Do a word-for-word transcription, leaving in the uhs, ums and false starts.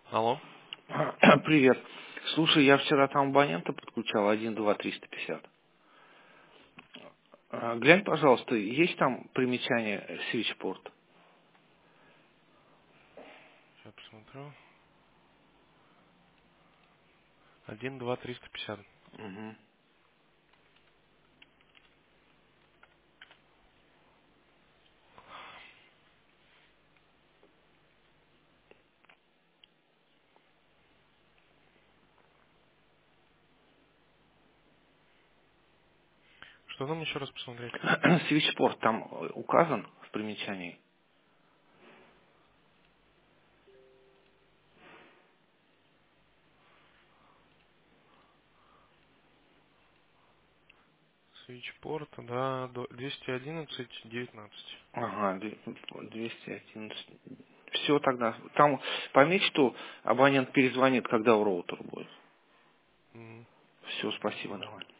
Алло. Привет. Слушай, я вчера там абонента подключал один два триста пятьдесят. А, Глянь, пожалуйста, есть там примечание Switchport? Сейчас посмотрю. Один, два, триста пятьдесят. Мгм. Что нам еще раз посмотреть? Switchport там э, указан в примечании? Switchport, да, до- двести одиннадцать девятнадцать. Ага, две- двести одиннадцать. Все тогда. Там пометь, что абонент перезвонит, когда у роутера будет. М, Все, спасибо, Хорошо. давай.